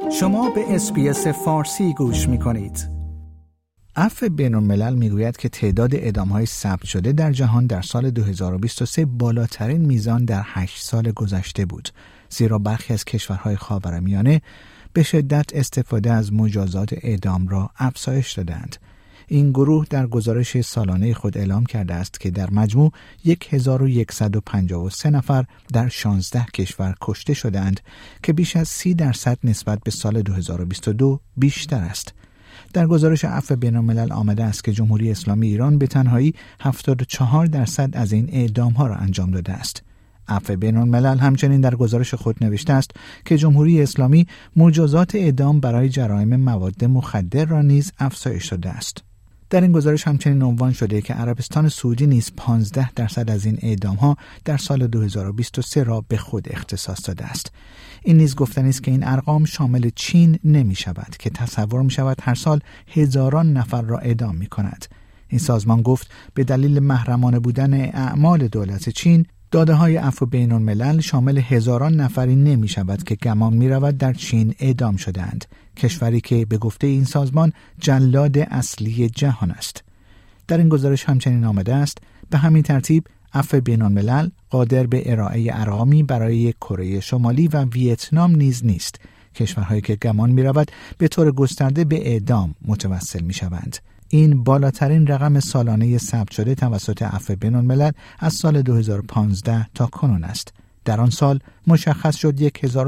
شما به اس‌بی‌اس فارسی گوش می‌کنید. عفو بین‌الملل میگوید که تعداد اعدام‌های ثبت شده در جهان در سال 2023 بالاترین میزان در 8 سال گذشته بود، زیرا برخی از کشورهای خاورمیانه به شدت استفاده از مجازات اعدام را افزایش دادند. این گروه در گزارش سالانه خود اعلام کرده است که در مجموع 1153 نفر در 16 کشور کشته شدند که بیش از 30% نسبت به سال 2022 بیشتر است. در گزارش عفو بین‌الملل آمده است که جمهوری اسلامی ایران به تنهایی 74% از این اعدام‌ها را انجام داده است. عفو بین‌الملل همچنین در گزارش خود نوشته است که جمهوری اسلامی مجازات اعدام برای جرایم مواد مخدر را نیز افزایش داده است. در این گزارش همچنین عنوان شده که عربستان سعودی نیز 15% از این اعدام‌ها در سال 2023 را به خود اختصاص داده است. این نیز گفتنی است که این ارقام شامل چین نمی شود که تصور می شود هر سال هزاران نفر را اعدام می کند. این سازمان گفت به دلیل محرمانه بودن اعمال دولت چین، داده‌های عفو بین‌الملل شامل هزاران نفری نمی شود که گمان می رود در چین اعدام شدند، کشوری که به گفته این سازمان جلاد اصلی جهان است. در این گزارش همچنین آمده است به همین ترتیب عفو بین‌الملل قادر به ارائه ارقامی برای کره شمالی و ویتنام نیز نیست، کشورهایی که گمان می رود به طور گسترده به اعدام متوسل می شوند. این بالاترین رقم سالانه ثبت شده توسط عفو بین‌الملل از سال 2015 تا کنون است. در آن سال مشخص شد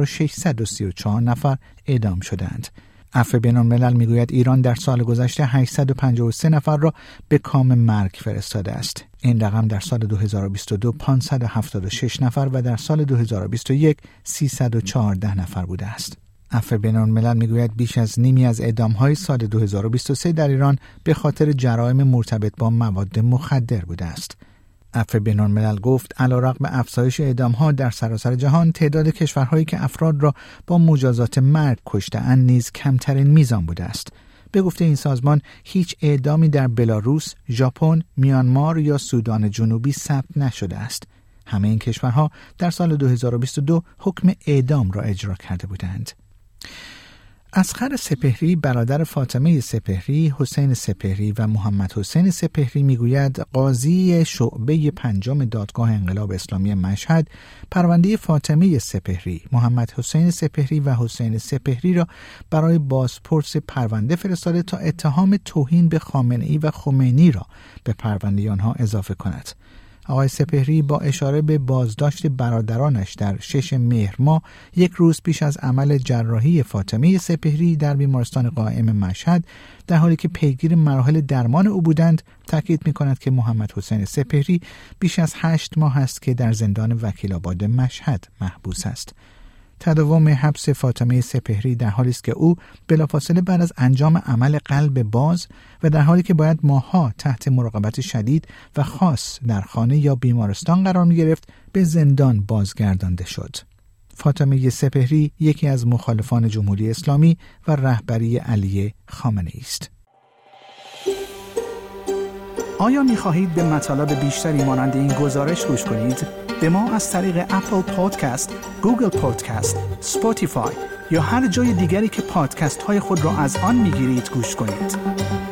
1634 نفر اعدام شدند. عفو بین‌الملل میگوید ایران در سال گذشته 853 نفر را به کام مرگ فرستاده است. این رقم در سال 2022 576 نفر و در سال 2021 314 نفر بوده است. عفو بین‌الملل میگوید بیش از نیمی از اعدام‌های سال 2023 در ایران به خاطر جرایم مرتبط با مواد مخدر بوده است. عفو بین‌الملل گفت علیرغم افزایش اعدام‌ها در سراسر جهان، تعداد کشورهایی که افراد را با مجازات مرگ کشته‌اند نیز کمترین میزان بوده است. به گفته این سازمان هیچ اعدامی در بلاروس، ژاپن، میانمار یا سودان جنوبی ثبت نشده است. همه این کشورها در سال 2022 حکم اعدام را اجرا کرده بودند. اصغر سپهری برادر فاطمه سپهری، حسین سپهری و محمد حسین سپهری میگوید قاضی شعبه 5 دادگاه انقلاب اسلامی مشهد پرونده فاطمه سپهری، محمد حسین سپهری و حسین سپهری را برای بازپرس پرونده فرستاده تا اتهام توهین به خامنه‌ای و خمینی را به پرونده آنها اضافه کند. آقای سپهری با اشاره به بازداشت برادرانش در 6 مهر ماه، یک روز پیش از عمل جراحی فاطمه سپهری در بیمارستان قائم مشهد، در حالی که پیگیر مراحل درمان او بودند، تاکید می‌کند که محمد حسین سپهری بیش از 8 ماه است که در زندان وکیل‌آباد مشهد محبوس است. تداوم حبس فاطمه سپهری در حالی است که او بلافاصله بعد از انجام عمل قلب باز و در حالی که باید ماه‌ها تحت مراقبت شدید و خاص در خانه یا بیمارستان قرار می‌گرفت، به زندان بازگردانده شد. فاطمه سپهری یکی از مخالفان جمهوری اسلامی و رهبری علی خامنه‌ای است. آیا می‌خواهید به مطالب بیشتری مانند این گزارش گوش کنید؟ به ما از طریق اپل پادکست، گوگل پادکست، اسپاتیفای یا هر جای دیگری که پادکست های خود را از آن میگیرید گوش کنید.